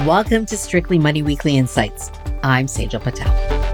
Welcome to Strictly Money Weekly Insights. I'm Sejal Patel.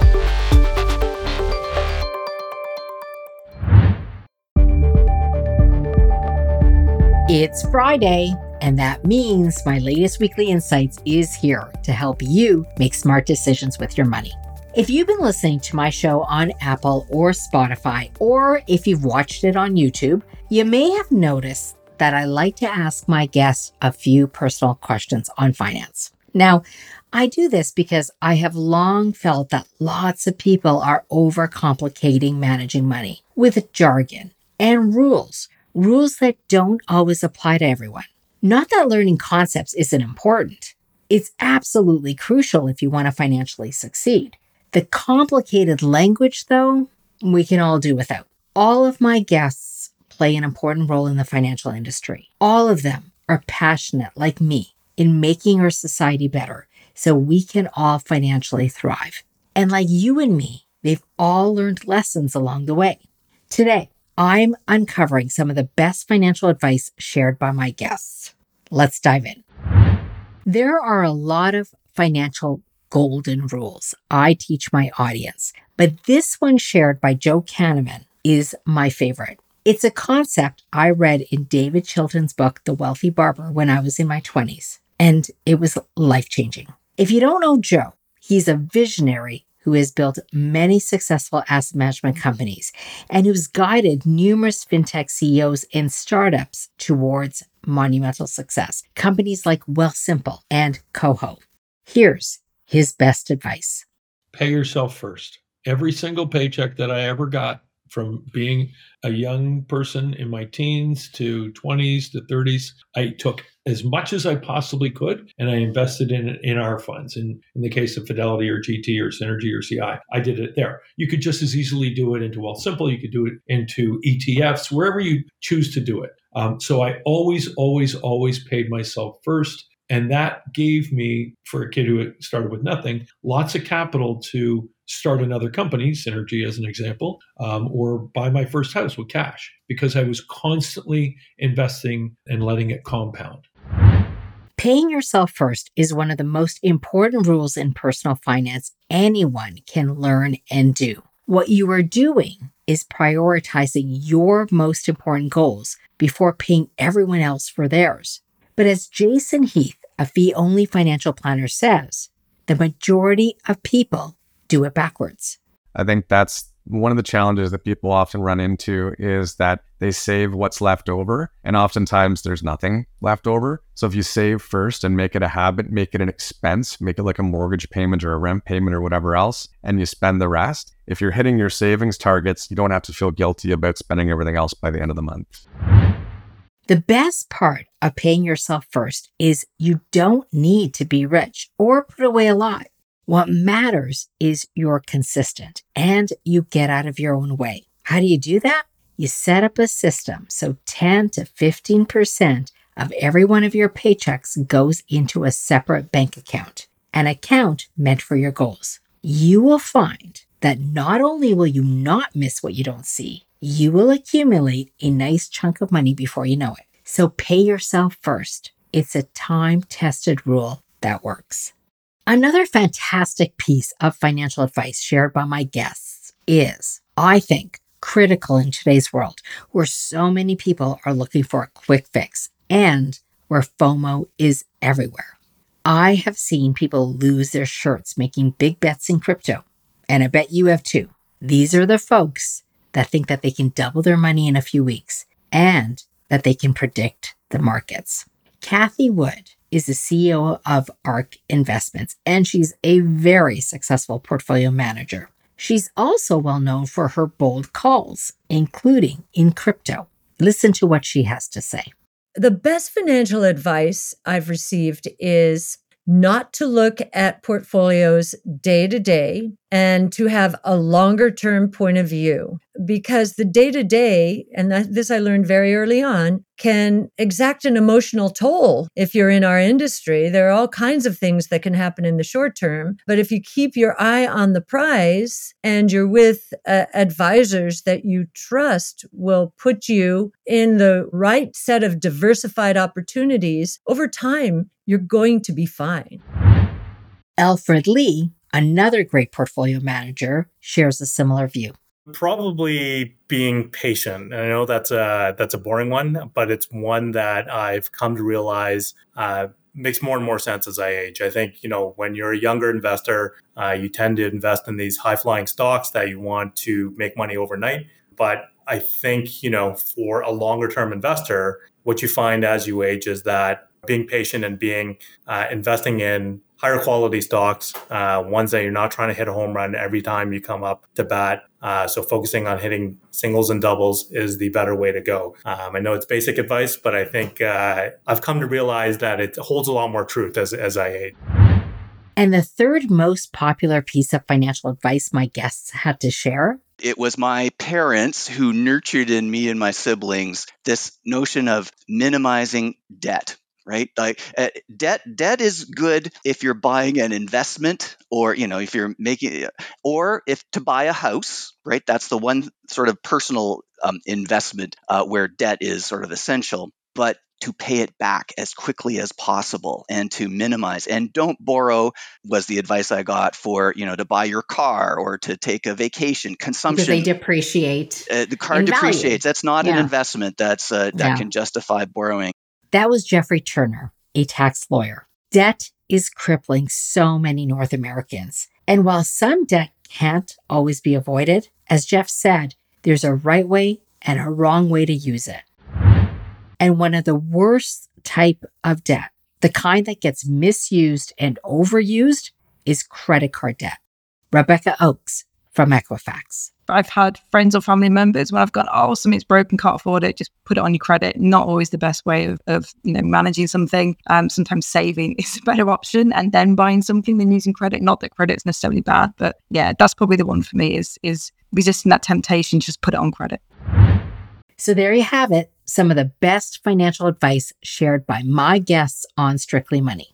It's Friday, and that means my latest weekly insights is here to help you make smart decisions with your money. If you've been listening to my show on Apple or Spotify, or if you've watched it on YouTube, you may have noticed that I like to ask my guests a few personal questions on finance. Now, I do this because I have long felt that lots of people are overcomplicating managing money with jargon and rules that don't always apply to everyone. Not that learning concepts isn't important. It's absolutely crucial if you want to financially succeed. The complicated language, though, we can all do without. All of my guests play an important role in the financial industry. All of them are passionate, like me, in making our society better so we can all financially thrive. And like you and me, they've all learned lessons along the way. Today, I'm uncovering some of the best financial advice shared by my guests. Let's dive in. There are a lot of financial golden rules I teach my audience, but this one shared by Joe Kahneman is my favorite. It's a concept I read in David Chilton's book, The Wealthy Barber, when I was in my 20s, and it was life-changing. If you don't know Joe, he's a visionary who has built many successful asset management companies and who's guided numerous fintech CEOs and startups towards monumental success. Companies like Wealthsimple and Coho. Here's his best advice. Pay yourself first. Every single paycheck that I ever got, from being a young person in my teens to 20s to 30s, I took as much as I possibly could and I invested in our funds. In the case of Fidelity or GT or Synergy or CI, I did it there. You could just as easily do it into Wealthsimple. You could do it into ETFs, wherever you choose to do it. So I always paid myself first. And that gave me, for a kid who started with nothing, lots of capital to start another company, Synergy as an example, or buy my first house with cash, because I was constantly investing and letting it compound. Paying yourself first is one of the most important rules in personal finance anyone can learn and do. What you are doing is prioritizing your most important goals before paying everyone else for theirs. But as Jason Heath, a fee-only financial planner, says, the majority of people do it backwards. I think that's one of the challenges that people often run into, is that they save what's left over, and oftentimes there's nothing left over. So if you save first and make it a habit, make it an expense, make it like a mortgage payment or a rent payment or whatever else, and you spend the rest, if you're hitting your savings targets, you don't have to feel guilty about spending everything else by the end of the month. The best part of paying yourself first is you don't need to be rich or put away a lot. What matters is you're consistent and you get out of your own way. How do you do that? You set up a system so 10 to 15% of every one of your paychecks goes into a separate bank account, an account meant for your goals. You will find that not only will you not miss what you don't see, you will accumulate a nice chunk of money before you know it. So pay yourself first. It's a time-tested rule that works. Another fantastic piece of financial advice shared by my guests is, I think, critical in today's world, where so many people are looking for a quick fix and where FOMO is everywhere. I have seen people lose their shirts making big bets in crypto, and I bet you have too. These are the folks that think that they can double their money in a few weeks and that they can predict the markets. Cathie Wood is the CEO of ARK Investments, and she's a very successful portfolio manager. She's also well known for her bold calls, including in crypto. Listen to what she has to say. The best financial advice I've received is not to look at portfolios day to day and to have a longer term point of view, because the day to day, and this I learned very early on, can exact an emotional toll. If you're in our industry, there are all kinds of things that can happen in the short term. But if you keep your eye on the prize and you're with advisors that you trust will put you in the right set of diversified opportunities, over time, you're going to be fine. Alfred Lee, another great portfolio manager, shares a similar view. Probably being patient. And I know that's a boring one, but it's one that I've come to realize makes more and more sense as I age. I think, when you're a younger investor, you tend to invest in these high-flying stocks that you want to make money overnight. But I think, for a longer-term investor, what you find as you age is that being patient and investing in higher quality stocks, ones that you're not trying to hit a home run every time you come up to bat. So focusing on hitting singles and doubles is the better way to go. I know it's basic advice, but I think I've come to realize that it holds a lot more truth as I age. And the third most popular piece of financial advice my guests had to share? It was my parents who nurtured in me and my siblings this notion of minimizing debt. Right? Like debt is good if you're buying an investment or, if you're making, or if to buy a house, right? That's the one sort of personal investment where debt is sort of essential, but to pay it back as quickly as possible and to minimize, and don't borrow was the advice I got for, to buy your car or to take a vacation. Consumption. Because they depreciate. The car depreciates. That's not an investment. That can justify borrowing. That was Jeffrey Turner, a tax lawyer. Debt is crippling so many North Americans. And while some debt can't always be avoided, as Jeff said, there's a right way and a wrong way to use it. And one of the worst type of debt, the kind that gets misused and overused, is credit card debt. Rebecca Oakes from Equifax. I've had friends or family members when I've gone, something's broken, can't afford it, just put it on your credit. Not always the best way of managing something. Sometimes saving is a better option and then buying something than using credit. Not that credit's necessarily bad, but yeah, that's probably the one for me is resisting that temptation, just put it on credit. So there you have it, some of the best financial advice shared by my guests on Strictly Money.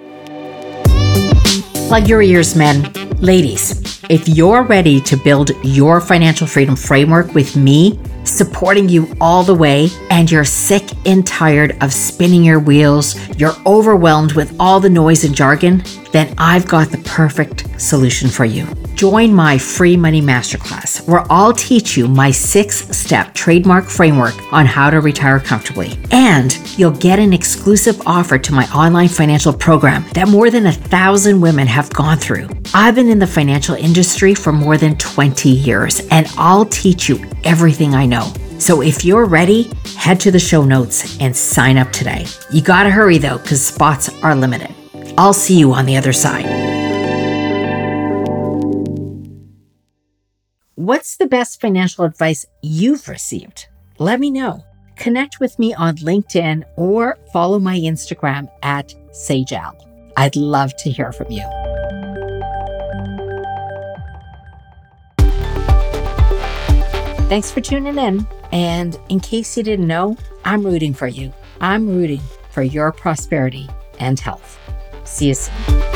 Plug your ears, men. Ladies, if you're ready to build your financial freedom framework with me, supporting you all the way, and you're sick and tired of spinning your wheels, you're overwhelmed with all the noise and jargon, then I've got the perfect solution for you. Join my free money masterclass, where I'll teach you my 6-step trademark framework on how to retire comfortably. And you'll get an exclusive offer to my online financial program that more than 1,000 women have gone through. I've been in the financial industry for more than 20 years, and I'll teach you everything I know. So if you're ready, head to the show notes and sign up today. You gotta hurry though, because spots are limited. I'll see you on the other side. What's the best financial advice you've received? Let me know. Connect with me on LinkedIn or follow my Instagram at SageAl. I'd love to hear from you. Thanks for tuning in. And in case you didn't know, I'm rooting for you. I'm rooting for your prosperity and health. See you soon.